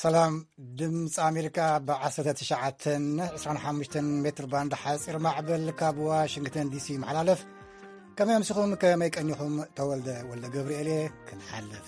سلام ድምፂ ኣሜሪካ ب1925 ሜትር ባንድ ሓፂር ማዕበል ካብ ዋሽንግተን ዲሲ መሓላለፍ ከመይ ኣምሲኹም ከመይ ቀኒኹም ተወልደ ወልደ ገብርኤል ክንሓልፍ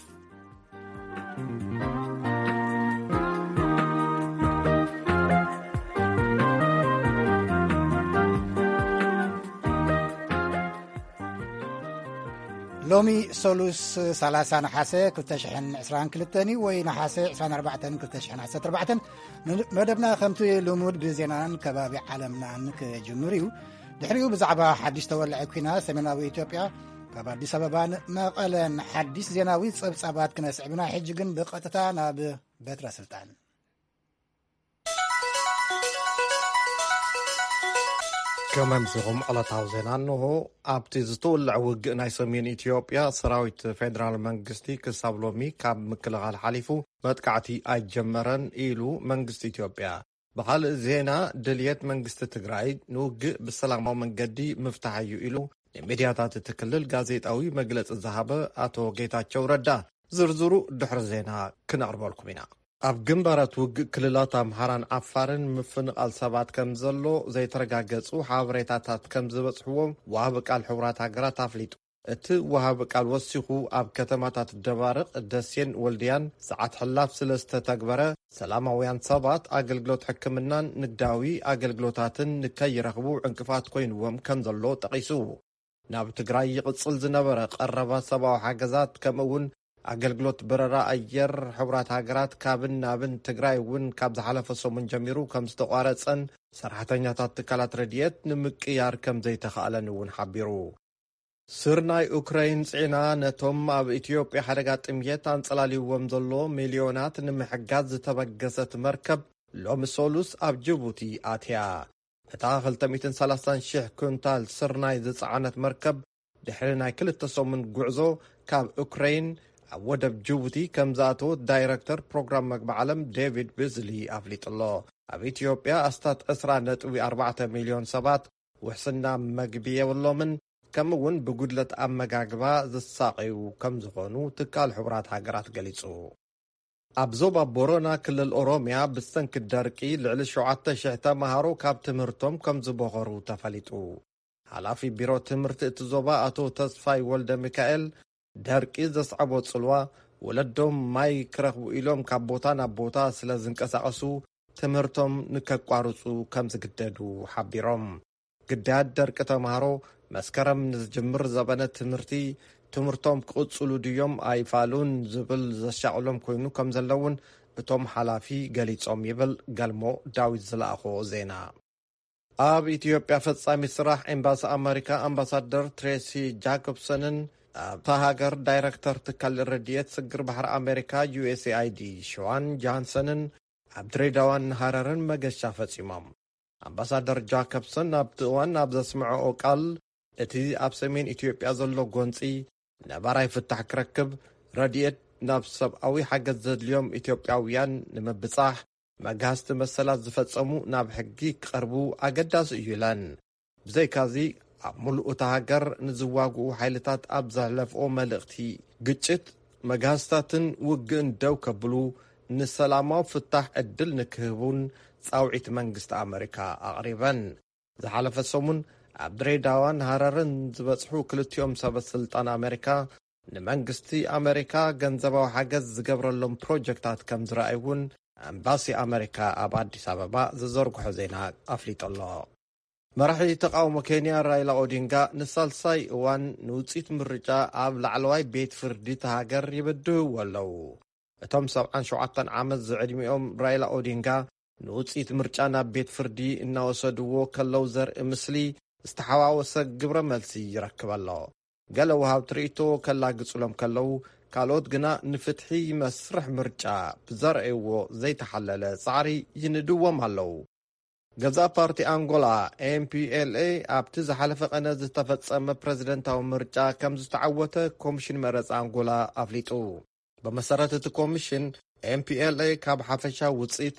ሎሚ ሶሉስ 30 ነሓሴ 2022 ወይ ነሓሴ 24 2014 መደብና ከምቲ ልሙድ ብዜናን ከባቢ ዓለምናን ክጅምር እዩ ድሕሪኡ ብዛዕባ ሓድሽ ተወላዒ ኩናት ሰሜናዊ ኢትዮጵያ ካብ ኣዲስ ኣበባን መቐለን ሓድሽ ዜናዊ ፀብጻባት ክነስዕብና ሕጂ ግን ብቐጥታ ናብ በትረ ስልጣን كما مسيهم على تاوزينا أنه أبتي زتولع وقع ناي سمين إثيوبيا سراويت فيدرال منغستي كسابلومي كاب مكلغا الحليفو باتكعتي أي جمران إيلو منغست إثيوبيا بحال زينا دليت منغست تقراي نوقع بالسلام من قدي مفتاحيو إيلو ميدياتات تكلل غازيت أوي مجلس الزهابة أتو جيتاتشو ردا زرزرو دحر زينا كنعربالكم هنا ኣብ ግንባራት ውግእ ክልላት ኣምሓራን ዓፋርን ምፍንቓል ሰባት ከም ዘሎ ዘይተረጋገጹ ሓበሬታታት ከም ዝበጽሕዎም ወሃቢ ቃል ሕቡራት ሃገራት ኣፍሊጡ እቲ ወሃቢ ቃል ወሲኹ ኣብ ከተማታት ደባርቕ ደሴን ወልድያን ሰዓት ሕላፍ ስለ ዝተተግበረ ሰላማውያን ሰባት ኣገልግሎት ሕክምናን ንግዳዊ ኣገልግሎታትን ንከይረኽቡ ዕንቅፋት ኮይንዎም ከም ዘሎ ጠቒሱ ናብ ትግራይ ይቕጽል ዝነበረ ቀረባ ሰብኣዊ ሓገዛት ከምኡውን ኣገልግሎት በረራ ኣየር ሕቡራት ሃገራት ካብን ናብን ትግራይ እውን ካብ ዝሓለፈ ሰሙን ጀሚሩ ከም ዝተቋረፀን ሰራሕተኛታት ትካላት ረድኤት ንምቅያር ከም ዘይተኸኣለን እውን ሓቢሩ ስርናይ ኡክራይን ጽዕና ነቶም ኣብ ኢትዮጵያ ሓደጋ ጥምየት አንጸላልይዎም ዘሎ ሚልዮናት ንምሕጋዝ ዝተበገሰት መርከብ ሎሚ ሶሉስ ኣብ ጅቡቲ ኣትያ እታ 230,000 ኩንታል ስርናይ ዝጸዓነት መርከብ ድሕሪ ናይ 2 ሰሙን ጉዕዞ ካብ ኡክራይን ኣብ ወደብ ጅቡቲ ከም ዝኣተወ ዳይረክተር ፕሮግራም መግቢ ዓለም ዴቪድ ቢዝሊ ኣፍሊጡሎ ኣብ ኢትዮጵያ ኣስታት 10.4 ሚልዮን ሰባት ውሕስና መግቢ የብሎምን ከምኡውን ብጉድለት ኣመጋግባ ዝሳቀዩ ከም ዝኾኑ ትካል ሕቡራት ሃገራት ገሊጹ ኣብ ዞባ ቦረና ክልል ኦሮሚያ ብሰንኪ ደርቂ ልዕሊ 7,000 ተማሃሮ ካብ ትምህርቶም ከም ዝበኸሩ ተፈሊጡ ሓላፊ ቢሮ ትምህርቲ እቲ ዞባ ኣቶ ተስፋይ ወልደ ሚካኤል ደርቂ ዘስዓቦ ጽልዋ ወለዶም ማይ ክረኽቡ ኢሎም ካብ ቦታ ናብ ቦታ ስለ ዝንቀሳቐሱ ትምህርቶም ንከቋርፁ ከም ዝግደዱ ሓቢሮም ግዳድ ደርቂ ተምሃሮ መስከረም ንዝጅምር ዘበነ ትምህርቶም ክቕጽሉ ድዮም ኣይፋሉን ዝብል ዘሻቕሎም ኮይኑ ከም ዘለውን እቶም ሓላፊ ገሊጾም ይብል ገልሞ ዳዊት ዝለኣኾ ዜና ኣብ ኢትዮጵያ ፈጻሚ ስራሕ ኤምባሲ ኣሜሪካ ኣምባሳደር ትሬሲ ጃኮብሰንን ኣብታ ሃገር ዳይረክተር ትካል ረድኤት ስግር ባሕሪ ኣሜሪካ USAID ሸዋን ጃንሰንን ኣብ ድሬዳዋን ሃረርን መገሻ ፈጺሞም ኣምባሳደር ጃኮብሰን ኣብቲ እዋን ኣብ ዘስምዐኦ ቃል እቲ ኣብ ሰሜን ኢትዮጵያ ዘሎ ጎንፂ ነባራይ ፍታሕ ክረክብ ረድኤት ናብ ሰብኣዊ ሓገዝ ዘድልዮም ኢትዮጵያውያን ንምብጻሕ መጋህዝቲ መሰላት ዝፈጸሙ ናብ ሕጊ ክቐርቡ ኣገዳሲ እዩ ኢለን ብዘይካዚ ኣብ ሙሉእ ሃገር ንዝዋግኡ ሓይልታት ኣብ ዘሕለፍኦ መልእኽቲ ግጭት መጋህዝታትን ውግእን ደው ከብሉ ንሰላማዊ ፍታሕ ዕድል ንክህቡን ጻውዒት መንግስቲ ኣሜሪካ ኣቕሪበን ዝሓለፈ ሰሙን ኣብ ድሬዳዋን ሃረርን ዝበጽሑ ክልቲኦም ሰበስልጣን ኣሜሪካ ንመንግስቲ ኣሜሪካ ገንዘባዊ ሓገዝ ዝገብረሎም ፕሮጀክታት ከም ዝረኣዩውን ኤምባሲ ኣሜሪካ ኣብ ኣዲስ ኣበባ ዝዘርግሖ ዜና ኣፍሊጡሎ መራሒ ተቃውሞ ኬንያ ራይላ ኦዲንጋ ንሳልሳይ እዋን ንውፅኢት ምርጫ ኣብ ላዕለዋይ ቤት ፍርዲ ሃገር ይብድህዎ ኣለዉ እቶም 77 ዓመት ዝዕድሚኦም ራይላ ኦዲንጋ ንውፅኢት ምርጫ ናብ ቤት ፍርዲ እናወሰድዎ ከለው ዘርኢ ምስሊ ዝተሓዋወሰ ግብረ መልሲ ይረክብ ኣሎ ገለ ወሃብ ትርኢቶ ከላግጹሎም ከለው ካልኦት ግና ንፍትሒ መስርሕ ምርጫ ብዘርእይዎ ዘይተሓለለ ጻዕሪ ይንድዎም ኣለዉ ገዛ ፓርቲ አንጎላ MPLA ኣብቲ ዝሓለፈ ቀነ ዝተፈጸመ ፕሬዝደንታዊ ምርጫ ከም ዝተዓወተ ኮሚሽን መረፃ አንጎላ ኣፍሊጡ በመሰረት እቲ ኮሚሽን MPLA ካብ ሓፈሻ ውፅኢት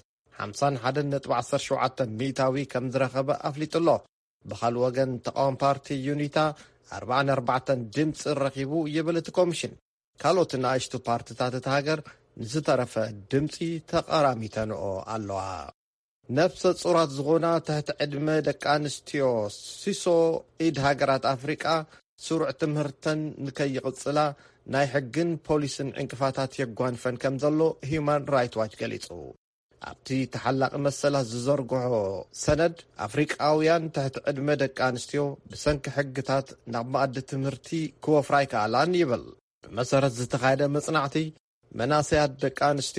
51.17 ሚእታዊ ከም ዝረኸበ ኣፍሊጡሎ ብኻል ወገን ተቃዋሚ ፓርቲ ዩኒታ 44 ድምፂ ረኺቡ ይብል እቲ ኮሚሽን ካልኦት ንኣሽቱ ፓርቲታት እቲ ሃገር ንዝተረፈ ድምፂ ተቐራሚተንኦ ኣለዋ ነፍሰ ጹራት ዝኾና ትሕቲ ዕድመ ደቂ ኣንስትዮ ሲሶ ኢድ ሃገራት ኣፍሪቃ ስሩዕ ትምህርተን ንከይቕጽላ ናይ ሕግን ፖሊስን ዕንቅፋታት የጓንፈን ከም ዘሎ ሂውማን ራይት ዋች ገሊጹ ኣብቲ ተሓላቂ መሰላት ዝዘርግሖ ሰነድ ኣፍሪቃውያን ትሕቲ ዕድመ ደቂ ኣንስትዮ ብሰንኪ ሕግታት ናብ ማእዲ ትምህርቲ ክወፍራ ይከኣላን ይብል ብመሰረት ዝተኻየደ መጽናዕቲ መናእሰያት ደቂ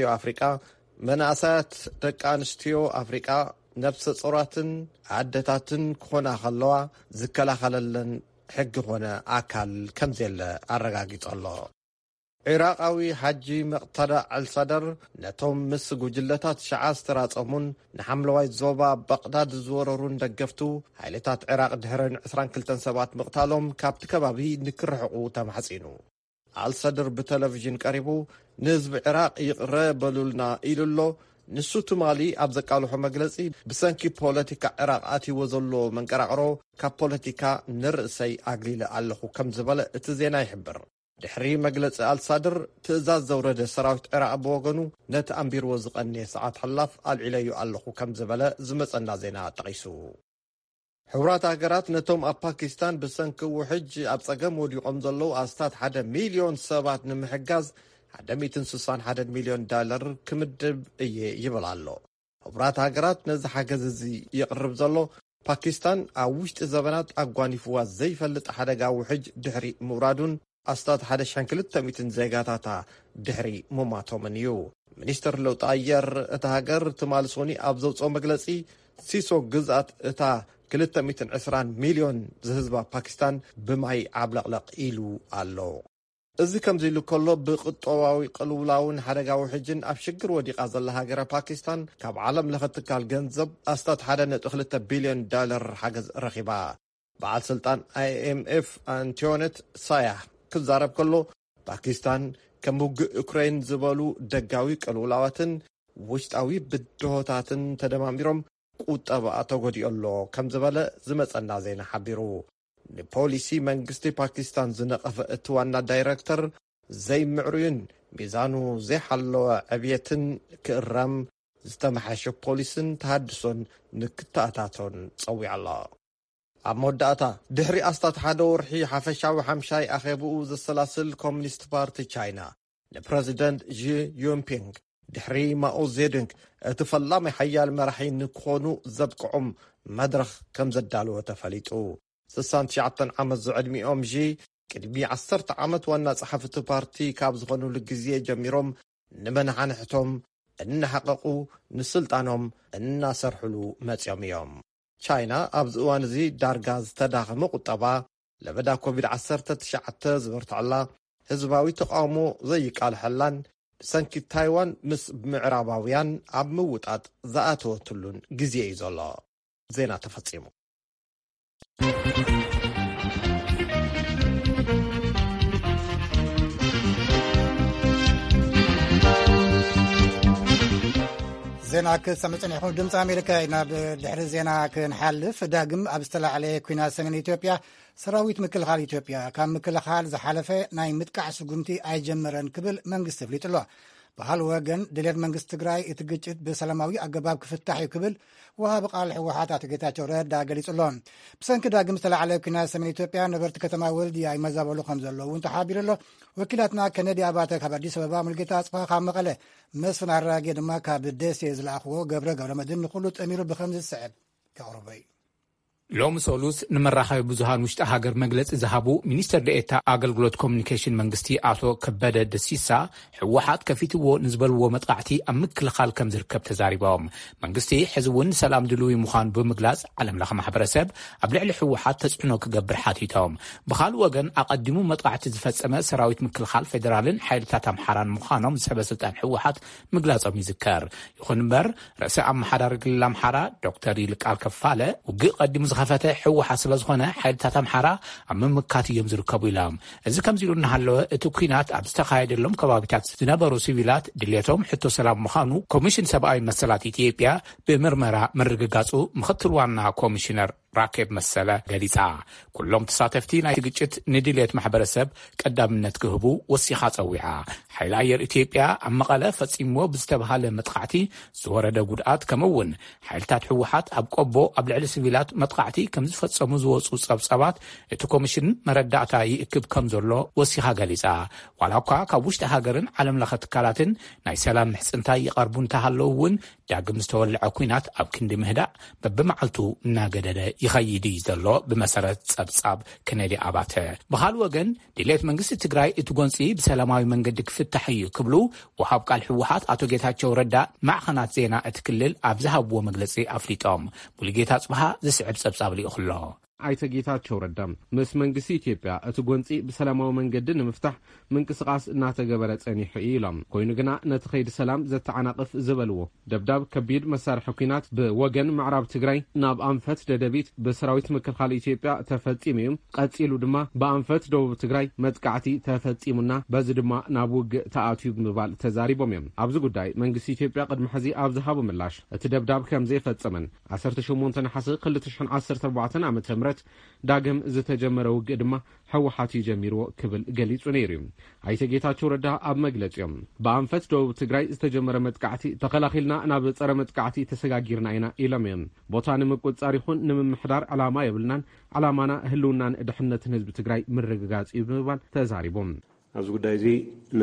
ኣንስትዮ ኣፍሪቃ ነፍሰ ጹራትን ኣደታትን ክኾና ከለዋ ዝከላኸለለን ሕጊ ኾነ ኣካል ከም ዘለ ኣረጋጊጹ ኣሎ ኢራቃዊ ሓጂ መቅተዳ አልሳደር ነቶም ምስ ጉጅለታት ሸዓ ዝተራጸሙን ንሓምለዋይ ዞባ በቕዳድ ዝወረሩን ደገፍቱ ሓይልታት ኢራቅ ድሕረን 22 ሰባት መቕታሎም ካብቲ ከባቢ ንክርሕቑ ተማሕጺኑ አልሳደር ብቴሌቪዥን ቀሪቡ ንህዝቢ ኢራቅ ይቕረበሉልና ኢሉሎ ንሱ ትማሊ ኣብ ዘቃልሖ መግለጺ ብሰንኪ ፖለቲካ ኢራቅ ኣትይዎ ዘሎ መንቀራቕሮ ካብ ፖለቲካ ንርእሰይ ኣግሊለ ኣለኹ ከም ዝበለ እቲ ዜና ይሕብር ድሕሪ መግለጺ አልሳደር ትእዛዝ ዘውረደ ሰራዊት ኢራቅ ብወገኑ ነቲ ኣንቢርዎ ዝቐንየ ሰዓት ሕላፍ ኣልዒለዩ ኣለኹ ከም ዝበለ ዝመጸና ዜና ጠቒሱ ሕብራት ሃገራት ነቶም ኣብ ፓኪስታን ብሰንኪ ውሕጅ ኣብ ጸገም ወዲቖም ዘለዉ ኣስታት 1 ሚልዮን ሰባት ንምሕጋዝ $161 ሚልዮን ክምድብ እየ ይብል ኣሎ ሕብራት ሃገራት ነዚ ሓገዝ እዚ ይቕርብ ዘሎ ፓኪስታን ኣብ ውሽጢ ዘበናት ኣጓኒፍዋ ዘይፈልጥ ሓደጋ ውሕጅ ድሕሪ ምውራዱን ኣስታት 1200 ዜጋታታ ድሕሪ ሙማቶምን እዩ ሚኒስትር ለውጢ ኣየር እታ ሃገር ትማሊ ሶኒ ኣብ ዘውፅኦ መግለጺ ሲሶ ግዝኣት እታ 220 ሚልዮን ዝህዝባ ፓኪስታን ብማይ ዓብለቕለቕ ኢሉ ኣሎ እዚ ከምዚ ኢሉ ከሎ ብቕጠባዊ ቅልውላውን ሓደጋ ውሕጅን ኣብ ሽግር ወዲቓ ዘላ ሃገረ ፓኪስታን ካብ ዓለም ለኸ ትካል ገንዘብ ኣስታት 1.2 ቢልዮን ሓገዝ ረኺባ በዓል ስልጣን IMF አንቶኔት ሳያህ ክዛረብ ከሎ ፓኪስታን ከም ውግእ ዩክሬን ዝበሉ ደጋዊ ቅልውላዋትን ውሽጣዊ ብድሆታትን ተደማሚሮም ቁጠባ ተጎዲኦሎ ከም ዝበለ ዝመጸና ዜና ሓቢሩ ንፖሊሲ መንግስቲ ፓኪስታን ዝነቐፈ እቲ ዋና ዳይሬክተር ዘይምዕሩይን ሚዛኑ ዘይሓለወ ዕብየትን ክእረም ዝተመሓሸ ፖሊስን ተሃድሶን ንክተኣታቶን ጸዊዕ ኣሎ ኣብ መወዳእታ ድሕሪ ኣስታት ሓደ ወርሒ ሓፈሻዊ ሓምሻይ ኣኼብኡ ዘሰላስል ኮሚኒስት ፓርቲ ቻይና ንፕረዚደንት ዢ ዩንፒንግ ድሕሪ ማኦ ዜዱንግ እቲ ፈላማይ ሓያል መራሒ ንክኾኑ ዘብቅዖም መድረኽ ከም ዘዳልዎ ተፈሊጡ 69 ዓመት ዝዕድሚኦም ዢ ቅድሚ 10 ዓመት ዋና ጸሓፍቲ ፓርቲ ካብ ዝኾኑሉ ግዜ ጀሚሮም ንመናሕንሕቶም እናሓቐቑ ንስልጣኖም እናሰርሕሉ መጽዮም እዮም ቻይና ኣብዚ እዋን እዚ ዳርጋ ዝተዳኸመ ቁጠባ ለበዳ ኮቪድ-19 ዝበርትዐላ ህዝባዊ ተቃውሞ ዘይቃልሐላን ብሰንኪ ታይዋን ምስ ምዕራባውያን ኣብ ምውጣጥ ዝኣተወትሉን ግዜ እዩ ዘሎ ዜና ተፈጺሙ ዜና ክሰምዕን ይኹን ድምፂ ኣሜሪካ ናብ ድሕሪ ዜና ክንሓልፍ ዳግም ኣብ ዝተላዕለ ኩናት ሰሜን ኢትዮጵያ ሰራዊት ምክልኻል ኢትዮጵያ ካብ ምክልኻል ዝሓለፈ ናይ ምጥቃዕ ስጉምቲ ኣይጀመረን ክብል መንግስቲ ኣፍሊጡ ኣሎ ባህል ወገን ድሌት መንግስቲ ትግራይ እቲ ግጭት ብሰላማዊ ኣገባብ ክፍታሕ እዩ ክብል ወሃቢ ቃል ሕወሓት ኣቶ ጌታቸው ረዳ ገሊጹ ኣሎ ብሰንኪ ዳግም ዝተላዕለ ኩናት ሰሜን ኢትዮጵያ ነበርቲ ከተማ ወልድያ ይመዛበሉ ከም ዘለዉ ተሓቢሩ ኣሎ ወኪላትና ከነዲ ኣባተ ካብ ኣዲስ ኣበባ ሙልጌታ ኣጽፋ ካብ መቐለ መስፍን ኣራጌ ድማ ካብ ደሴ ዝለኣኽዎ ገብረ ገብረመድህን ንኩሉ ጠሚሩ ብከምዚ ዝስዕብ ከቕርበ እዩ ሎሚ ሰሉስ ንመራኸቢ ብዙሃን ውሽጢ ሃገር መግለፂ ዝሃቡ ሚኒስትር ዴኤታ ኣገልግሎት ኮሚኒኬሽን መንግስቲ ኣቶ ከበደ ደሲሳ ሕወሓት ከፊትዎ ንዝበልዎ መጥቃዕቲ ኣብ ምክልኻል ከም ዝርከብ ተዛሪቦም መንግስቲ ሕዚ እውን ሰላም ድልዊ ምዃኑ ብምግላጽ ዓለም ለኸ ማሕበረሰብ ኣብ ልዕሊ ሕወሓት ተጽዕኖ ክገብር ሓቲቶም ብኻልእ ወገን ኣቐዲሙ መጥቃዕቲ ዝፈጸመ ሰራዊት ምክልኻል ፌደራልን ሓይልታት ኣምሓራን ምዃኖም ሰበስልጣን ሕወሓት ምግላጾም ይዝከር ይኹን እምበር ርእሲ ኣመሓዳሪ ክልል ኣምሓራ ዶክተር ይልቃል ከፋለ ውግእ ቀዲሙ ዝኸፈተ ሕወሓት ስለ ዝኾነ ሓይልታት ኣምሓራ ኣብ ምምካት እዮም ዝርከቡ ኢሎም እዚ ከምዚ ኢሉ እናሃለወ እቲ ኩናት ኣብ ዝተኻየደሎም ከባቢታት ዝነበሩ ሲቪላት ድሌቶም ሕቶ ሰላም ምዃኑ ኮሚሽን ሰብኣዊ መሰላት ኢትዮጵያ ብምርመራ ምርግጋጹ ምክትል ዋና ኮሚሽነር ራኬብ መሰለ ገሊጻ ኩሎም ተሳተፍቲ ናይ ግጭት ንድሌት ማሕበረሰብ ቀዳምነት ክህቡ ወሲኻ ጸዊዓ ሓይሊ ኣየር ኢትዮጵያ ኣብ መቐለ ፈጺምዎ ብዝተባሃለ መጥቃዕቲ ዝወረደ ጉድኣት ከምውን ሓይልታት ሕወሓት ኣብ ቆቦ ኣብ ልዕሊ ሲቪላት መጥቃዕቲ ከም ዝፈጸሙ ዝወጹ ጸብጸባት እቲ ኮሚሽን መረዳእታ ይእክብ ከም ዘሎ ወሲኻ ገሊጻ ዋላ እኳ ካብ ውሽጢ ሃገርን ዓለም ለኸ ትካላትን ናይ ሰላም ምሕጽንታይ ይቐርቡ እንተሃለዉ እውን ዳግም ዝተወልዐ ኩናት ኣብ ክንዲ ምህዳእ በብመዓልቱ እናገደደ ይኸይድ ዘሎ ብመሰረት ጸብጻብ ከነዲ ኣባተ ብኻልእ ወገን ድሌት መንግስቲ ትግራይ እቲ ጎንፂ ብሰላማዊ መንገዲ ክፍታሕ እዩ ክብሉ ወሃብ ቃል ሕወሓት ኣቶ ጌታቸው ረዳ ማዕኸናት ዜና እቲ ክልል ኣብ ዝሃብዎ መግለጺ ኣፍሊጦም ሙሉጌታ ጽባሃ ዝስዕብ ጸብጻብ ሊእኽሎ ኣይተ ጌታቸው ረዳ ምስ መንግስቲ ኢትዮጵያ እቲ ጎንፂ ብሰላማዊ መንገዲ ንምፍታሕ ምንቅስቃስ እናተገበረ ጸኒሑ ኢሎም ኮይኑ ግና ነቲ ኸይዲ ሰላም ዘተዓናቅፍ ዝበልዎ ደብዳብ ከቢድ መሳርሒ ኩናት ብወገን ምዕራብ ትግራይ ናብ ኣንፈት ደደቢት ብሰራዊት ምክልኻል ኢትዮጵያ ተፈጺሙ እዩ ቀጺሉ ድማ ብኣንፈት ደቡብ ትግራይ መጥቃዕቲ ተፈጺሙና በዚ ድማ ናብ ውግእ ተኣትዩ ብምባል ተዛሪቦም እዮም ኣብዚ ጉዳይ መንግስቲ ኢትዮጵያ ቅድሚ ሕዚ ኣብ ዝሃቦ ምላሽ እቲ ደብዳብ ከም ዘይፈጸመን 18 ነሓሴ 2014 ዓ.ም ዳግም ዝተጀመረ ውግእ ድማ ሕወሓት ጀሚርዎ ክብል ገሊጹ ነይሩ ኣይተ ጌታቸው ረዳ ኣብ መግለጺኦም ብኣንፈት ደቡብ ትግራይ ዝተጀመረ መጥቃዕቲ ተኸላኺልና ናብ ጸረ መጥቃዕቲ ተሰጋጊርና ኢና ኢሎም እዮም ቦታ ንምቁጻር ይኹን ንምምሕዳር ዓላማ የብልናን ዓላማና ህልውናን ድሕነትን ህዝቢ ትግራይ ምርግጋጽ እዩ ብምባል ተዛሪቦም ኣብዚ ጉዳይ እዚ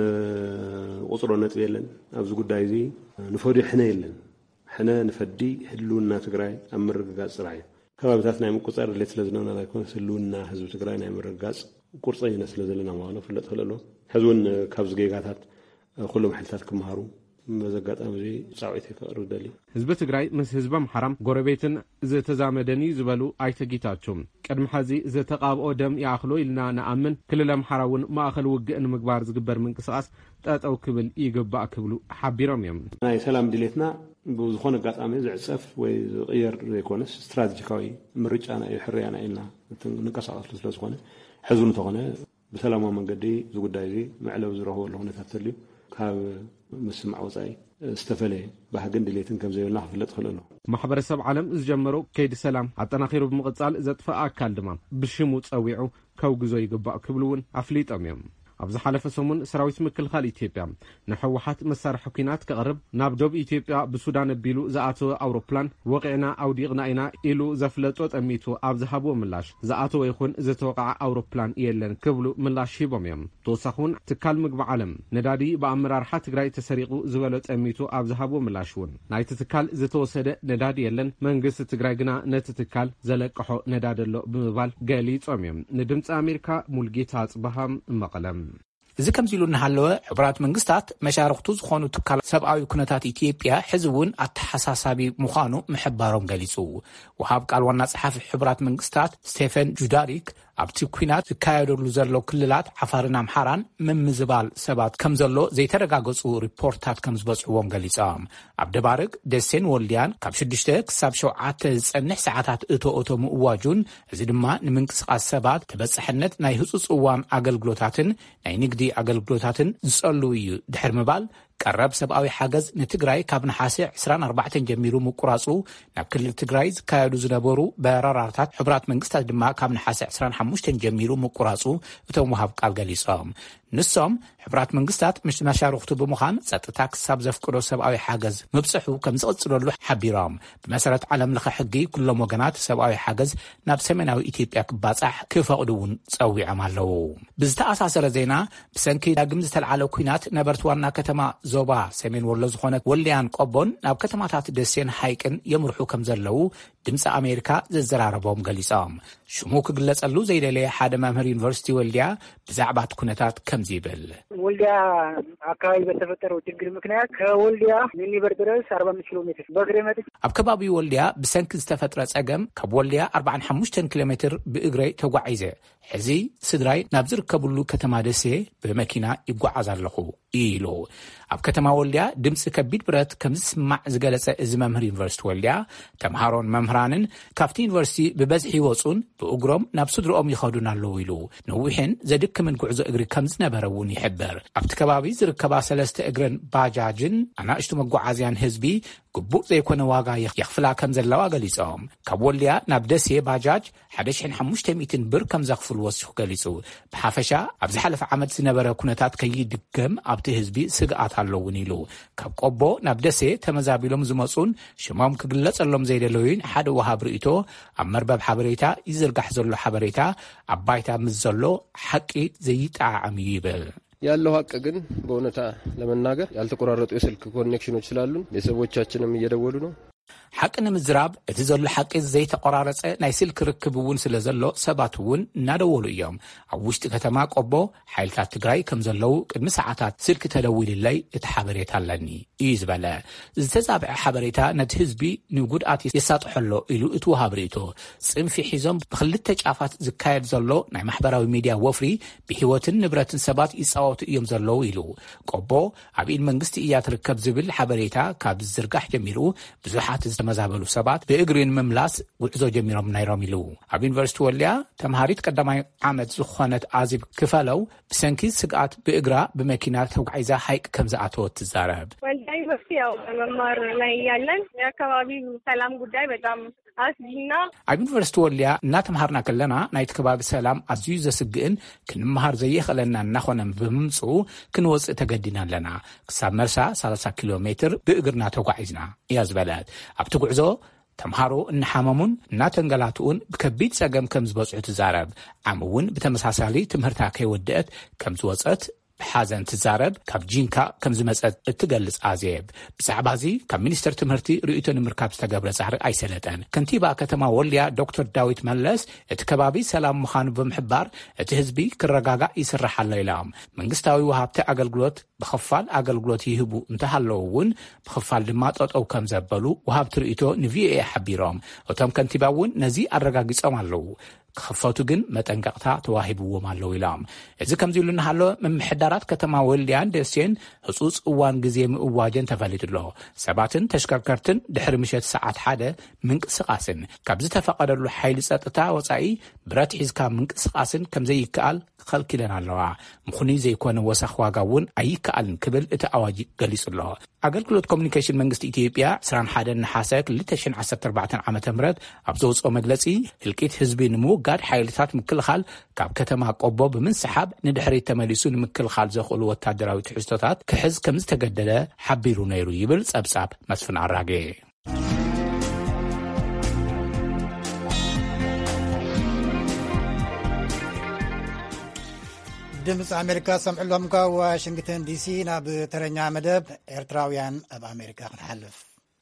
ንቁጽሮ ነጥብ የለን ኣብዚ ጉዳይ እዚ ንፈዲዮ ሕነ የለን ሕነ ንፈዲ ህልውና ትግራይ ኣብ ምርግጋጽ ጽራይ ከባቢታት ናይ ምቁጻር ድሌት ስለዝነውና ኣይኮነ ህልውና ህዝቢ ትግራይ ናይ ምርግጋጽ ቁርጸኝነት ስለዘለና ማለት ነው ፍለጥ ፈለሎ ሕዝውን ካብ ዝገጋታት ኩሎም ሓይልታት ክመሃሩ መዘጋጣሚ ጻውዒት ይፈቅር ደሊ ህዝቢ ትግራይ ምስ ህዝቢ ምሓራም ጎረቤትን ዝተዛመደኒ ዝበሉ ኣይተ ጌታቸው ቅድሚ ሕዚ ዝተቃብኦ ደም ያእኽሎ ኢልና ንኣምን ክልል ምሓራውን ማእኸል ውግእን ምግባር ዝግበር ምንቅስቃስ ጠጠው ክብል ይግባእ ክብሉ ሓቢሮም እዮም ናይ ሰላም ድሌትና ብዝኾነ አጋጣሚ ዝዕጸፍ ወይ ዝቕየር ዘይኮነስ ስትራቴጂካዊ ምርጫና ይሕርያና ኢልና ንቀሳቀስ ስለዝኾነ ሕዝቡ እንተኾነ ብሰላማዊ መንገዲ ዝጉዳይ እዚ መዕለብ ዝረኽበሉ ሁነታት ተልዩ ካብ ምስማዕ ወጻኢ ዝተፈለየ ባህግን ድሌትን ከም ዘይብልና ክፍለጥ ክእለሉ ማሕበረሰብ ዓለም ዝጀመሮ ከይዲ ሰላም ኣጠናኺሩ ብምቕጻል ዘጥፍእ ኣካል ድማ ብሽሙ ጸዊዑ ከውግዞ ይግባእ ክብሉ እውን ኣፍሊጦም እዮም ኣብዚ ሓለፈ ሰሙን ሰራዊት ምክልኻል ኢትዮጵያ ንሕወሓት መሳርሒ ኩናት ከቕርብ ናብ ደቡብ ኢትዮጵያ ብሱዳን ኣቢሉ ዝኣተወ ኣውሮፕላን ወቂዕና ኣውዲቕና ኢና ኢሉ ዘፍለጦ ጠሚቱ ኣብ ዝሃብዎ ምላሽ ዝኣተወ ይኹን ዝተወቅዐ ኣውሮፕላን የለን ክብሉ ምላሽ ሂቦም እዮም ተወሳኺ እውን ትካል ምግቢ ዓለም ነዳዲ ብኣመራርሓ ትግራይ ተሰሪቑ ዝበሎ ጠሚቱ ኣብ ዝሃብዎ ምላሽ እውን ናይቲ ትካል ዝተወሰደ ነዳዲ የለን መንግስቲ ትግራይ ግና ነቲ ትካል ዘለቅሖ ነዳዲ ኣሎ ብምባል ገሊጾም እዮም ንድምፂ ኣሜሪካ ሙሉጌታ ጽባሃም መቐለም እዚ ከምዚሉ እናሃለወ ሕቡራት መንግስታት መሻርክቱ ዝኾኑ ትካል ሰብኣዊ ኩነታት ኢትዮጵያ ሕዝቡን ኣተሓሳሳቢ ምዃኑ ምሕባሮም ገሊጹ ወሃብ ቃል ዋና ጸሓፊ ሕቡራት መንግስታት ስቴፈን ጁዳሪክ ኣብቲ ኩናት ዝካየደሉ ዘሎ ክልላት ዓፋርን ኣምሓራን ምምዝባል ሰባት ከም ዘሎ ዘይተረጋገጹ ሪፖርታት ከም ዝበጽሕዎም ገሊጾም ኣብ ደባርግ ደሴን ወልድያን ካብ 6 ክሳብ 7 ዝጸንሕ ሰዓታት እቶኦቶ ምእዋጁን እዚ ድማ ንምንቅስቃስ ሰባት ተበጻሕነት ናይ ህጹጽ እዋን ኣገልግሎታትን ናይ ንግዲ ኣገልግሎታትን ዝጸሉ እዩ ድሕር ምባል ቀረብ ሰብኣዊ ሓገዝ ንትግራይ ካብ ነሓሴ 24 ጀሚሩ ምቁራጹ ናብ ክልል ትግራይ ዝካየዱ ዝነበሩ በረራታት ሕቡራት መንግስታት ድማ ካብ ነሓሴ 25 ጀሚሩ ምቁራጹ እቶም ወሃብ ቃል ገሊጾም ንሶም ሕቡራት መንግስታት ምስ መሻርክቱ ብምዃን ጸጥታ ክሳብ ዘፍቅዶ ሰብኣዊ ሓገዝ ምብጽሑ ከም ዝቕጽለሉ ሓቢሮም ብመሰረት ዓለም ለኸ ሕጊ ኩሎም ወገናት ሰብኣዊ ሓገዝ ናብ ሰሜናዊ ኢትዮጵያ ክባጻሕ ክፈቅዱ እውን ጸዊዖም ኣለዉ ብዝተኣሳሰረ ዜና ብሰንኪ ዳግም ዝተልዓለ ኩናት ነበርቲ ዋና ከተማ ዞባ ሰሜን ወሎ ዝኾነት ወልድያን ቆቦን ናብ ከተማታት ደሴን ሃይቅን የምርሑ ከም ዘለው ድምፂ ኣሜሪካ ዘዘራረቦም ገሊጾም ሽሙ ክግለጸሉ ዘይደለየ ሓደ መምህር ዩኒቨርሲቲ ወልድያ ብዛዕባ ኩነታት ከምዚ ይብል ወልድያ አካባቢ በተፈጠረው ችግር ምክንያት ከወልድያ ሚኒበር ድረስ 45 ኪሎ ሜትር በእግሬ መጥቼ ኣብ ከባቢ ወልድያ ብሰንኪ ዝተፈጠረ ጸገም ካብ ወልድያ 45 ኪሎ ሜትር ብእግሬ ተጓዒዘ ሕዚ ስድራይ ናብ ዝርከብሉ ከተማ ደሴ ብመኪና ይጓዓዝ ኣለኹ ኢሉ ኣብ ከተማ ወልድያ ድምፂ ከቢድ ብረት ከም ዝስማዕ ዝገለጸ እዚ መምህር ዩኒቨርሲቲ ወልድያ ተምሃሮን መምህራንን ካብቲ ዩኒቨርሲቲ ብበዝሒ ይወጹን ብእግሮም ናብ ስድሮኦም ይኸዱን ኣለዉ ኢሉ ነዊሕን ዘድክምን ጉዕዞ እግሪ ከም ዝነበረ እውን ይሕበር ኣብቲ ከባቢ ዝርከባ 3 እግረን ባጃጅን ኣናእሽቱ መጓዓዝያን ህዝቢ ግቡእ ዘይኮነ ዋጋ ይኽፍላ ከም ዘለዋ ገሊጾም ካብ ወልድያ ናብ ደሴ ባጃጅ 1500 ብር ከም ዘኽፍል ወሲኹ ገሊጹ ብሓፈሻ ኣብ ዝሓለፈ ዓመት ዝነበረ ኩነታት ከይድገም ኣብቲ ህዝቢ ስግኣት ኣለውን ኢሉ ካብ ቆቦ ናብ ደሴ ተመዛቢሎም ዝመጹን ሽሞም ክግለጸሎም ዘይደለዩን ሓደ ወሃብ ርእቶ ኣብ መርበብ ሓበሬታ ይዝርጋሕ ዘሎ ሓበሬታ ኣብ ባይታ ምስ ዘሎ ሓቂ ዘይጣዓም ይብል ያለው ሀቅ ግን በእውነታ ለመናገር ያልተቆራረጡ የስልክ ኮኔክሽኖች ስላሉን ቤተሰቦቻችንም እየደወሉ ነው ሓቂ ንምዝራብ እቲ ዘሎ ሓቂ ዘይተቆራረጸ ናይ ስልክ ርክብውን ስለ ዘሎ ሰባት እውን እናደወሉ እዮም ኣብ ውሽጢ ከተማ ቆቦ ሓይልታት ትግራይ ከም ዘለው ቅድሚ ሰዓታት ስልክ ተደዊልለይ እቲ ሓበሬታ ኣለኒ እዩ ዝበለ ዝተዛብዐ ሓበሬታ ነቲ ህዝቢ ንጉድኣት የሳጥሐሎ ኢሉ እቲ ወሃብ ርእቶ ጽንፊ ሒዞም ብክልተ ጫፋት ዝካየድ ዘሎ ናይ ማሕበራዊ ሚድያ ወፍሪ ብህይወትን ንብረትን ሰባት ይጻወቱ እዮም ዘለው ኢሉ ቆቦ ኣብ ኢድ መንግስቲ እያ ትርከብ ዝብል ሓበሬታ ካብ ዝርጋሕ ጀሚሩ ብዙሓት ዝተመዛበሉ ሰባት ብእግሪን ምምላስ ጉዕዞ ጀሚሮም ናይሮም ኢሉ ኣብ ዩኒቨርሲቲ ወልድያ ተምሃሪት ቀዳማይ ዓመት ዝኾነት ኣዚብ ክፈለው ብሰንኪ ስግኣት ብእግራ ብመኪና ተጓዒዛ ሃይቅ ከም ዝኣተወት ትዛረብ ወልድያ ዩኒቨርሲቲ ያው መማር ላይ ያለን የአካባቢ ሰላም ጉዳይ በጣም አስጊና ኣብ ዩኒቨርሲቲ ወልድያ እናተምሃርና ከለና ናይቲ ከባቢ ሰላም ኣዝዩ ዘስግእን ክንምሃር ዘየኽለና እናኾነ ብምምፁ ክንወፅእ ተገዲና ኣለና ክሳብ መርሳ 30 ኪሎ ሜትር ብእግርና ተጓዒዝና እያ ዝበለት ኣብቲ ጉዕዞ ተምሃሮ እንሓመሙን እናተንገላቱን ብከቢድ ጸገም ከም ዝበጽሑ ትዛረብ ዓምውን ብተመሳሳሊ ትምህርታ ከይወድአት ከም ዝወፀት ብሓዘን ትዛረብ ካብ ጂንካ ከም ዝመጸት እትገልጽ ኣዜብ ብዛዕባዚ ካብ ሚኒስትር ትምህርቲ ርእይቶ ንምርካብ ዝተገብረ ጻዕሪ ኣይሰለጠን ከንቲባ ከተማ ወልድያ ዶክተር ዳዊት መለስ እቲ ከባቢ ሰላም ምዃኑ ብምሕባር እቲ ህዝቢ ክረጋጋእ ይስራሕ ኣሎ ኢሎም መንግስታዊ ወሃብቲ ኣገልግሎት ብኽፋል ኣገልግሎት ይህቡ እንተሃለውን ብኽፋል ድማ ጠጠው ከም ዘበሉ ወሃብቲ ርእይቶ ንቪኦኤ ሓቢሮም እቶም ከንቲባ እውን ነዚ ኣረጋጊጾም ኣለዉ ክኸፈቱ ግን መጠንቀቕታ ተዋሂብዎም ኣለዉ ኢሎም እዚ ከምዚ ኢሉ እናሃሎ ምምሕዳራት ከተማ ወልድያን ደሴን ህፁፅ እዋን ግዜ ምእዋጀን ተፈሊጡሎ ሰባትን ተሽከርከርትን ድሕሪ ምሸት ሰዓት 1 ምንቅስቓስን ካብ ዝተፈቐደሉ ሓይሊ ጸጥታ ወጻኢ ብረት ሒዝካ ምንቅስቓስን ከም ዘይከኣል ከልኪለን ኣለዋ ምኹኒ ዘይኮነ ወሰኽ ዋጋ እውን ኣይከኣልን ክብል እቲ ኣዋጅ ገሊጹሎ ኣገልግሎት ኮሙኒኬሽን መንግስቲ ኢትዮጵያ 21 ነሓሰ 2014 ዓ.ም ኣብ ዘውፅኦ መግለጺ ህልቂት ህዝቢ ንምውጋድ ሓይልታት ምክልኻል ካብ ከተማ ቆቦ ብምንስሓብ ንድሕሪት ተመሊሱ ንምክልኻል ዘኽእሉ ወታደራዊ ትሕዝቶታት ክሕዝ ከም ዝተገደደ ሓቢሩ ነይሩ ይብል ጸብጻብ መስፍን ኣራጌ ድምፂ ኣሜሪካ ሰምዕሎም ካብ ዋሽንግተን ዲሲ ናብ ተረኛ መደብ ኤርትራውያን ኣብ ኣሜሪካ ክንሓልፍ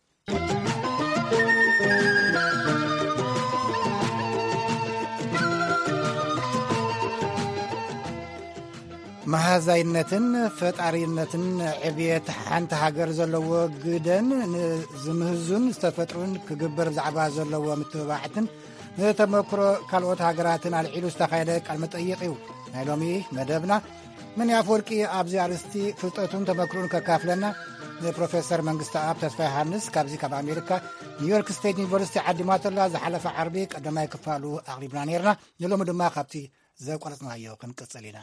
መሃዛይነትን ፈጣሪነትን ዕብየት ሓንቲ ሃገር ዘለዎ ግደን ዝምህዙን ዝተፈጥሩን ክግበር ብዛዕባ ዘለዎ ምትብባዕትን ንተመክሮ ካልኦት ሃገራትን ኣልዒሉ ዝተኻየደ ቃል መጠይቕ እዩ ናይ ሎሚ መደብና ምን ያፈወርቂ ኣብዚ ኣርስቲ ፍልጠቱን ተመክሮን ከካፍለና ፕሮፌሰር መንግስቲ ኣብ ተስፋይ ዮሃንስ ካብዚ ካብ ኣሜሪካ ኒውዮርክ ስቴት ዩኒቨርሲቲ ዓዲማተላ ዝሓለፈ ዓርቢ ቀዳማይ ክፋሉ ኣቕሪብና ነርና ንሎሚ ድማ ካብቲ ዘቆረጽናዮ ክንቅጽል ኢና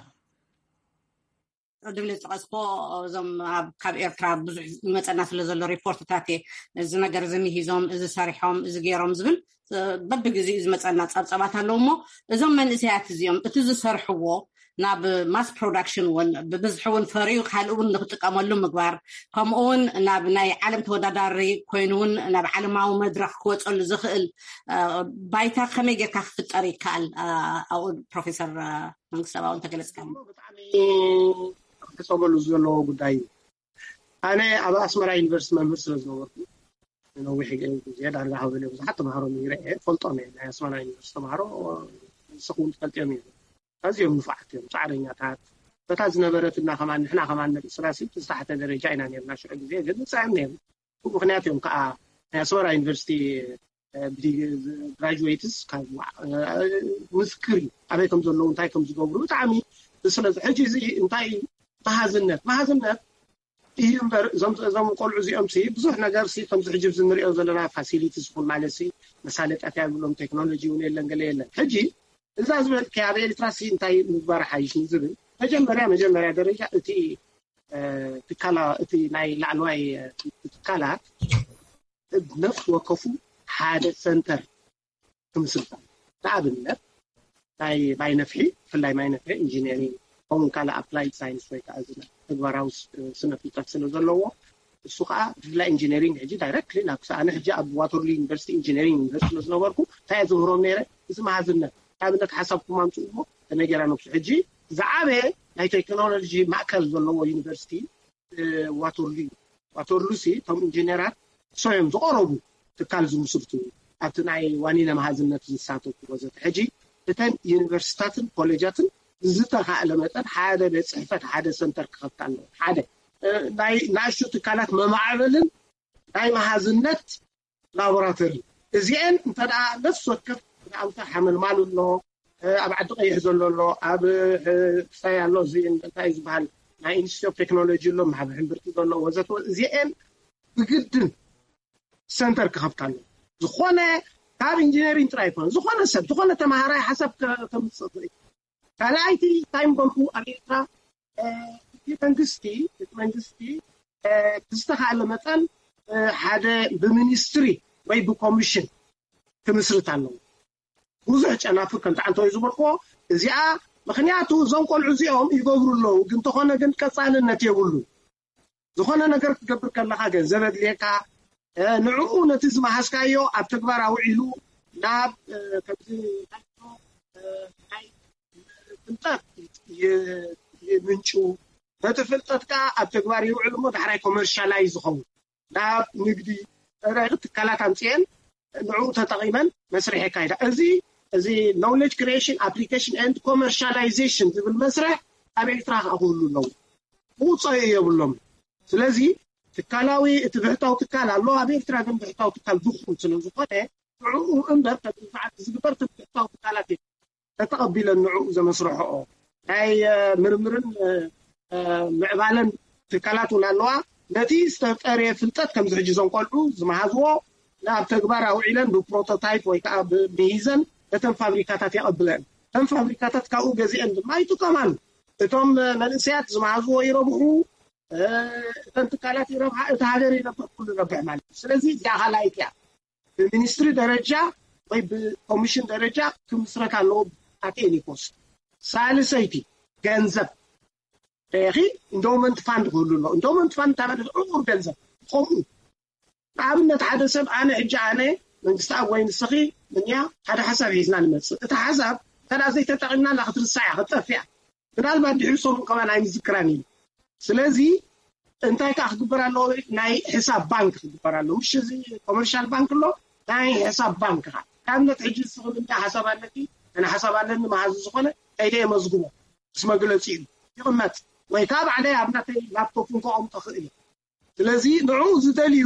ድብል ዝጠቐስኮ እዞም ካብ ኤርትራ ብዙሕ መፀና ስለ ዘሎ ሪፖርትታት እዚ ነገር ዝምሂዞም እዚ ሰሪሖም እዚ ገይሮም ዝብል በብግዜ ዝመፀና ጸብጸባት ኣለዎ እሞ እዞም መንእሰያት እዚኦም እቲ ዝሰርሕዎ ናብ ማስ ፕሮዳክሽን እውን ብብዝሒ እውን ፈርዩ ካልእ እውን ንክጥቀመሉ ምግባር ከምኡውን ናብ ናይ ዓለም ተወዳዳሪ ኮይኑ እውን ናብ ዓለማዊ መድረክ ክወፀሉ ዝኽእል ባይታ ከመይ ጌርካ ክፍጠር ይከኣል ኣብኡ ፕሮፌሰር መንግስቲ እውን ተገለጽካ ክጸበሉ ዘለዎ ጉዳይ ኣነ ኣብ ኣስመራ ዩኒቨርሲቲ መምህር ስለ ዝነበርኩ ነዊሕ ግዜ ዳርጋ ሃበለ ብዙሓት ተምሃሮ ይረአ ፈልጦም እየ ናይ ኣስመራ ዩኒቨርሲቲ ተምሃሮ ንስኹም ትፈልጥዮም እዮም ኣዝዮም ንፉዓት እዮም ፃዕረኛታት በታ ዝነበረትና ከማን ንሕና ከማን ስራሲ ተሳሕተ ደረጃ ኢና ነርና ሽዑ ግዜ ግን ፃዕም ነይሩ ምክንያት እዮም ከዓ ናይ ኣስመራ ዩኒቨርሲቲ ግራጁዌትስ ካብ ምስክር ኣበይ ከም ዘለዉ እንታይ ከም ዝገብሩ ብጣዕሚ ስለዚ ሕጂ እዚ እንታይ መሃዝነት እዩ እምበር እዞም ቆልዑ እዚኦም ብዙሕ ነገር ከም ዝሕጅብ ዝንሪኦ ዘለና ፋሲሊቲስ ይኹን ማለት መሳለጥያት ያብሎም ቴክኖሎጂ እውን የለን ገለ የለን ሕጂ እዛ ዝበልከ ኣብ ኤርትራ እንታይ ምግባር ሓይሽ ዝብል መጀመርያ ደረጃ እቲ ትካላ እቲ ናይ ላዕለዋይ ትካላት بنفس وقفوا حادث سنتر كمسلطة تعبنا باي نفحي في اللي ما ينفحي انجينيرينج هم كالا ابلايد ساينس ويكازنا تبراوس سنة في تفصيل ذلوا السوق لا انجينيرينج هجي دايركتلي ناكس انا هجي ابو واترلي يونيفرسيتي انجينيرينج يونيفرسيتي نوركو تايزو هروميره اسمها هذنا تعبنا حسبكم امتو تنجرانا هجي زعابه لا تكنولوجي ماكل ذلوا يونيفرسيتي واترلوسي تم انجينيرات سويم زقربوا تكالزو مسرتو ابتناي وانينا مهازنت زساتو وزت حجي تن يونيفرسيتاتن كوليجاتن زتخا لمتن حاده بصحفت حاده سنتر كفتالو حاده ناشو تكالات ممعبلن ناي مهازنت لابوراتوري ازين انتدا نفس وقف انت حمل مالو له ابعد قيح زلو اب سايالو زين انتاي زبال ناي انستيتيوت تكنولوجي له محب حنبرتو زلو وزت زين بجدن سنتر كفتالو زخونه كاب انجينيرينج ترايبون زخونه تمهراي حسب كمصدري كلايتي تايم بنكو امريكا መንግስቲ ተስተኻለ መጠን ሓደ ብሚኒስትሪ ወይ ብኮሚሽን ክምስርት ኣለዎ ብዙሕ ጨናፍ ከንታንቶ ይዝበርኮ እዚኣ ምኽንያቱ ዞም ቆልዑ እዚኦም ይገብሩለው ግን ተኾነ ግን ቀጻልነት የብሉ ዝኾነ ነገር ክገብር ከለኻ ገንዘብ ኣድልየካ ንዕኡ ነቲ ዝመሃስካዮ ኣብ ተግባር ኣውዒሉ ናብ ከምዚ ፍልጠት ምንጩ ተፍልጠትካ ኣብ ተግባር ይውዕል ሞ ዳሕራይ ኮመርሻላይዝ ዝኸውን ናብ ንግዲ ራይት ትካላት ኣምፅአን ንዕኡ ተጠቒመን መስርሕ ይካይዳ እዚ ኖውሌጅ ክሪኤሽን ኣፕሊኬሽን ኤንድ ኮመርሻላይዜሽን ዝብል መስርሕ ኣብ ኤርትራ ክእኽብሉ ኣለዉ ውፅእ የብሎም ስለዚ ትካላዊ እቲ ብሕታዊ ትካል ኣሎ ኣብ ኤርትራ ግን ብሕታዊ ትካል ዝኹን ስለ ዝኾነ ንዕኡ እምበር ዝግበር ብሕታዊ ትካላት ተተቐቢለን ንዕኡ ዘመስርሕኦ ናይ ምርምርን ምዕባለን ትካላት እውን ኣለዋ ነቲ ዝተጠርየ ፍልጠት ከም ዝሕጅዞም ቆልዑ ዝመሃዝዎ ናብ ተግባር ኣውዒለን ብፕሮቶታይፕ ወይ ከዓ ብሂዘን እተን ፋብሪካታት የቐብለን እተን ፋብሪካታት ካብኡ ገዚአን ድማ ይጥቀማሉ እቶም መንእሰያት ዝመሃዝዎ ይረብሑ እተን ትካላት ይረብሓ እቲ ሃገር ይነብር ኩሉ ይረብሕ ማለት እዩ ስለዚ እዚኣ ካልኣይት እያ ብሚኒስትሪ ደረጃ ወይ ብኮሚሽን ደረጃ ክምስረት ኣለዎ ኣቴኒኮስ ሳልሰይቲ ገንዘብ ተኺ ኢንዶመንት ፋንድ ሁሉሎ ኢንዶመንት ፋንድ ታበለ ኡር ገንዘብ ቆሙ ኣብነት ሓደ ሰብ ኣነ ሕጂ ኣነ መንግስታዊ ወይ ንስኺ ምንያ ሓደ ሓሳብ ሒዝና ንመጽእ እቲ ሓሳብ ተዳዘይ ተጠቒምና ለኽትርሳዕ ክትጠፍያ ምናልባት ድሕሶም ከማን ኣይምዝክራን እዩ ስለዚ እንታይ ከዓ ክግበር ኣለዎ ናይ ሕሳብ ባንክ ክግበር ኣለዎ ምሽ እዚ ኮመርሻል ባንክ ኣሎ ናይ ሕሳብ ባንክ ካ ኣብነት ሕጂ ንስኺ ምንያ ሓሳብ ኣለኪ ኣነ ሓሳብ ኣለኒ መሃዝ ዝኾነ ከይደ መዝግቦ ስመግለፂ እዩ ይቕመጥ ወይ ከዓ ባዕደይ ኣብ ናተይ ላፕቶፕ ንከቕምጦ ክእል እዩ ስለዚ ንዕኡ ዝደልዩ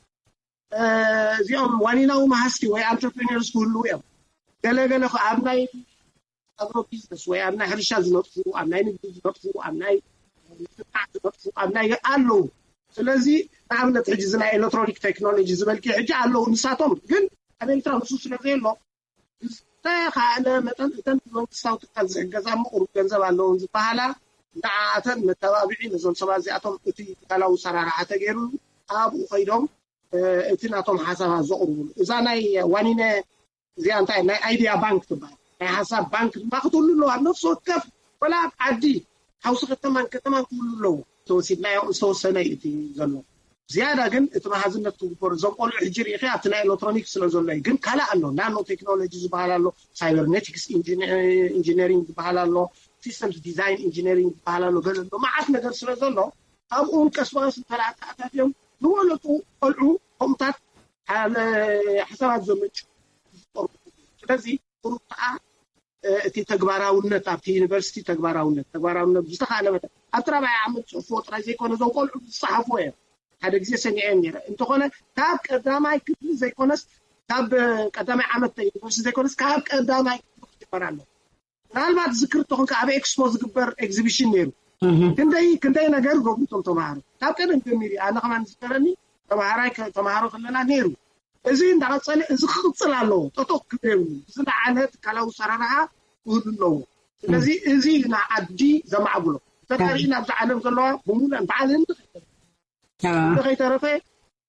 እዚኦም ዋኒናዊ መሃስቲ ወይ ኣንትርፕሪነርስ ክህልው እዮም ገለገለ ኣብ ናይ ኣግሮ ቢዝነስ ወይ ኣብ ናይ ሕርሻ ዝነጥፉ ኣብ ናይ ንግዲ ዝነጥፉ ኣብ ናይ ልፍታዕ ዝነጥፉ ኣብ ናይ ኣለዉ ስለዚ ንኣብነት ሕጂ እዚ ናይ ኤሌክትሮኒክ ቴክኖሎጂ ዝበልኪ ሕጂ ኣለዉ ንሳቶም ግን ኣብ ኤርትራ ንሱ ስለዘየሎ ዝተኻእለ መጠን እተን መንግስታዊ ትካል ዝሕገዛ ምቑሩብ ገንዘብ ኣለውን ዝበሃላ ንዓኣተን መተባብዒ ነዞም ሰባት እዚኣቶም እቲ ትካላዊ ሰራርሓ ተገይሩ ኣብኡ ኸይዶም እቲ ናቶም ሓሳባት ዘቕርብሉ እዛ ናይ ዋኒነ እዚኣ እንታይ ናይ ኣይድያ ባንክ ትበሃል ናይ ሓሳብ ባንክ ድማ ክትህሉ ኣለዎ ኣብ ነፍሲ ወከፍ ወላ ኣብ ዓዲ ሓውሲ ከተማን ክህሉ ኣለዎ ተወሲድናዮ ዝተወሰነ እቲ ዘሎ ዝያዳ ግን እቲ መሃዝነት ክግበሩ እዞም ቆልዑ ሕጂ ርኢኺ ኣብቲ ናይ ኤሌክትሮኒክስ ስለ ዘሎ እዩ ግን ካልእ ኣሎ ናኖ ቴክኖሎጂ ዝበሃል ኣሎ ሳይበርኔቲክስ ኢንጂነሪንግ ዝበሃል ኣሎ ሲስተምስ ዲዛይን ኢንጂነሪንግ ዝበሃል ኣሎ ገለ ኣሎ መዓት ነገር ስለ ዘሎ ኣብኡ ቀስ በቀስ ተላዕታት እዮም ንወለጡ ቆልዑ ከምታት ሓሳባት ዘምንጩ ስለዚ ቁሩብ ከዓ እቲ ተግባራውነት ኣብቲ ዩኒቨርሲቲ ተግባራውነት ዝተኻእለ መጠን ኣብ ራብዓይ ዓመት ፅሑፍዎ ጥራይ ዘይኮነ እዞም ቆልዑ ዝፀሓፍዎ እዮም ሓደ ግዜ ሰኒዐን ነይረ እንተኾነ ካብ ቀዳማይ ክፍሊ ዘይኮነስ ካብ ቀዳማይ ዓመት ዩኒቨርሲቲ ዘይኮነስ ካብ ቀዳማይ ክፍሊ ክጅመር ኣሎ ምናልባት ዝክር ተኾንካ ኣብ ኤክስፖ ዝግበር ኤግዚቢሽን ነይሩ ክንደይ ነገር ጎብቶም ተምሃሮ ካብ ቀደም ጀሚሩ ኣነ ከማን ዝከረኒ ተምሃሮ ከለና ነይሩ እዚ እንዳቐፀለ እዚ ክቕፅል ኣለዎ ጠጦቅ ክብሉ ዝለዓለ ትካላዊ ሰራርሓ ክህሉ ኣለዎ ስለዚ እዚ ንዓዲ ዘማዕብሎ ተታሪእና ኣብዚ ዓለም ዘለዋ ብሙሉእ በዓልን ከይተረፈ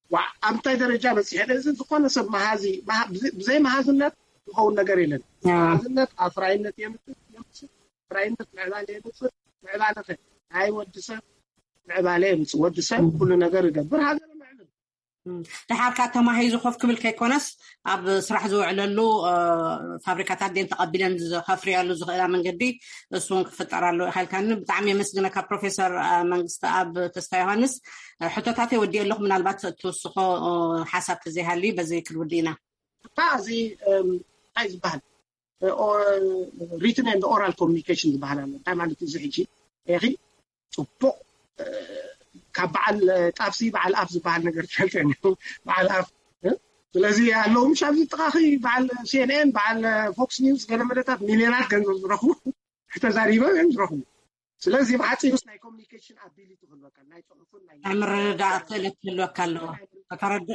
وأمتى درجة بس هذا إذا تكون سب مهازي زي مهازنات هو النجار يلنا مهازنات أفرعينات يمسك أفرعينات العبالة يمسك العبالة هاي ودسة العبالة يمسك ودسة كل نجار يدبر هذا المعنى تحركات ما هي زخوف كمل كيكونس أب صراحة زو عللو فابريكات دين تقبلن خفري على زغيرة من جدي سون فترة له هل كان بتعمي مسجنا كبروفيسور منجست أب تستيهانس حتى تعطي ودي لهم من البات توسقو حسب زي هاللي بذكر ودينا بعضي عايز بحال written and oral communication بحالنا طبعا تزحجي يا أخي وبق كبعل تافسي بعل أفز بعل نقدر كلتني بعل أف الذي لو مش عارف تقاخي بعل CNN بعل فوكس نيوز قال مرتات مليونات كانوا يروحوا حتى زاريبا يروحوا ስለዚህ ባጭሩ ናይ ኮሙኒኬሽን አቢሊቲ ሁሉካል ናይ ጽሑፉን ናይ አምረዳት ለከሉ ተፈረደ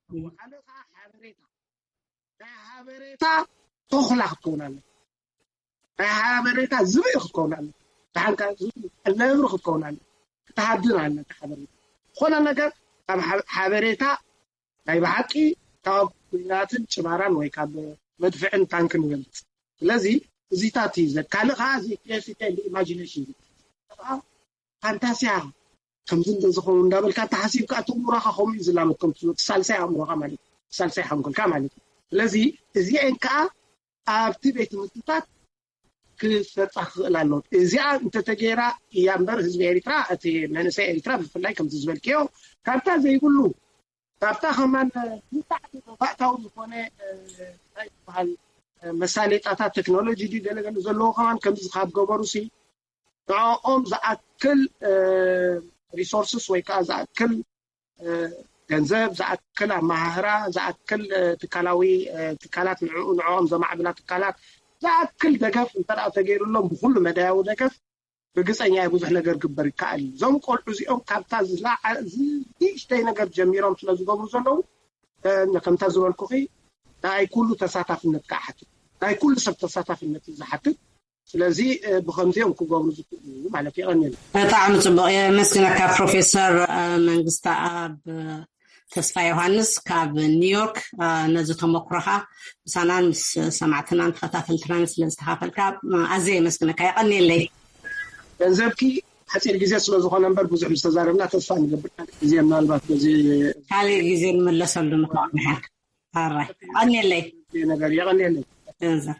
ሓበሬታ ተخلق ትሆናለ ሓበሬታ ዝብእ ክትኮናለ ታንካ ለብሩ ክትኮናለ ተሃድናለ ሓበሬታ ኮነ ነገር ካብ ሓበሬታ ናይ ባቂ ካብ ኩናትን ጭማራን ወይ ካብ መድፍዕን ታንክን ይገልጽ ስለዚህ እዚታት ይዘካለ ኻዚ ክሬቲቪቲ ኢማጂኔሽን فانتاسيا كم زند زخون እንዳበልካ ተሐሲብ ካቱሙራኻ ኸም ይዝላምኩም ሳልሳይ አምሮኻ ማለት ሳልሳይ ሓንኩል ካማለት ስለዚህ እዚአን ከ ኣብቲ ቤት ምትታት ክፈጻኽላለው እዚኣ እንተተገራ ያምበር ህዝብ ኤሪትራ እቲ መንሰይ ኤሪትራ ብፍላይ ከም ዝዝበልከዮ ካርታ ዘይብሉ ካርታ ከማን ታዕታው ዝኾነ ባል መሳሌጣታት ቴክኖሎጂ ዲገለገሉ ዘለዎ ከማን ከም ዝኻብ ገበሩሲ تعاقم زأكل resources ويكا زأكل جنزب زأكل مهارة زأكل تكلاوي تكالات نعوم زمع بلا تكالات زأكل دقف انترى تغير لهم بكل مداو دقف بقص أن يبوزح نقر قبر كالي زم قول عزيهم كابتاز لا زيشتي نقر جميرهم سلازو قبر زلو نكم تازلوا الكوخي داي كله تساتف النتكاحت داي كل سب تساتف النتزحت ስለዚህ በኸምዚኦም ክገብሩ ዝክእሉ ማለት ይቀርኛል በጣም ጽቡቅ የመስነካ ፕሮፌሰር መንግስታ አብ ተስፋ ዮሐንስ ካብ ኒውዮርክ ነዚ ተመክሮኻ ሳናን ሰማዕትናን ተኸታተልትናን ስለዝተኻፈልካ ኣዝየ መስነካ ይቀርኛለይ ገንዘብኪ ሓፂር ግዜ ስለዝኾነ እምበር ብዙሕ ዝተዛረብና ተስፋ ንገብር ግዜ ምናልባት በዚ ካሊእ ግዜ ንመለሰሉ ንኽንሓክ ኣራይ ይቀርኛለይ ነገር ይቀርኛለይ ዘካ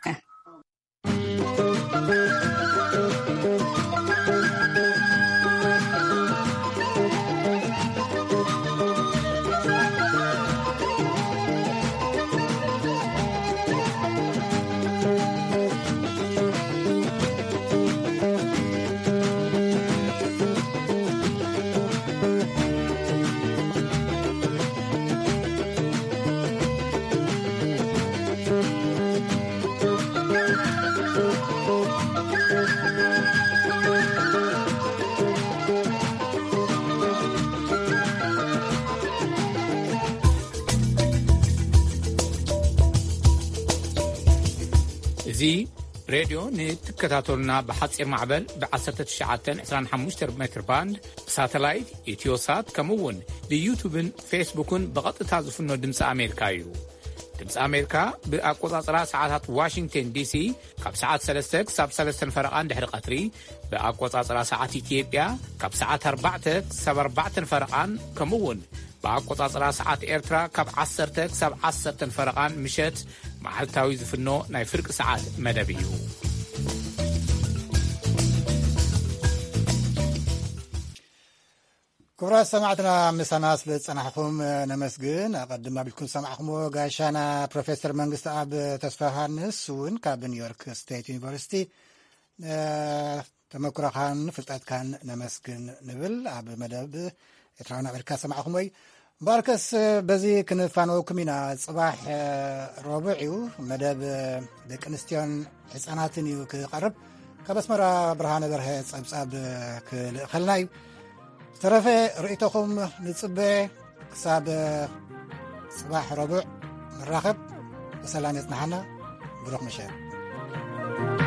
እዚ ሬድዮ ንትከታተሉና ብሓፂር ማዕበል ብ1925 ሜትር ባንድ ሳተላይት ኢትዮሳት ከምውን ብዩቱብን ፌስቡክን ብቐጥታ ዝፍኖ ድምፂ ኣሜሪካ እዩ ድምፂ ኣሜሪካ ብኣቆጻጽራ ሰዓታት ዋሽንግተን ዲሲ ካብ ሰዓት 3 ክሳብ 3 ፈረቓን ድሕሪ ቀትሪ ብኣቆጻጽራ ሰዓት ኢትዮጵያ ካብ ሰዓት 4 ክሳብ 4 ፈረቓን ከምውን ብኣቆጻጽራ ሰዓት ኤርትራ ካብ 10 ክሳብ 10 ፈረቓን ምሸት መዓልታዊ ዝፍኖ ናይ ፍርቂ ሰዓት መደብ እዩ ክቡራት ሰማዕትና ምሳና ስለ ዝጸናሕኩም ነመስግን ኣቐድማ ብልኩም ሰማዕኹሞ ጋሻና ፕሮፌሰር መንግስቲ ኣብ ተስፋ ዮሃንስ እውን ካብ ኒውዮርክ ስቴት ዩኒቨርሲቲ ተመክሮኻን ፍልጠትካን ነመስግን ንብል ኣብ መደብ ኤርትራውያን ኣሜሪካ ሰማዕኹም ወይ ባርከስ በዚ ክንፋንወኩም ኢና ጽባሕ ረቡዕ እዩ መደብ ደቂ ኣንስትዮን ህፃናትን እዩ ክቐርብ ካብ ኣስመራ ብርሃነ በርሀ ጸብጻብ ክልእኸልና እዩ ተረፈ ርእይቶኹም ንጽበ ክሳብ ጽባሕ ረቡዕ ንራኸብ በሰላም የጽናሓና ብሩኽ ምሸት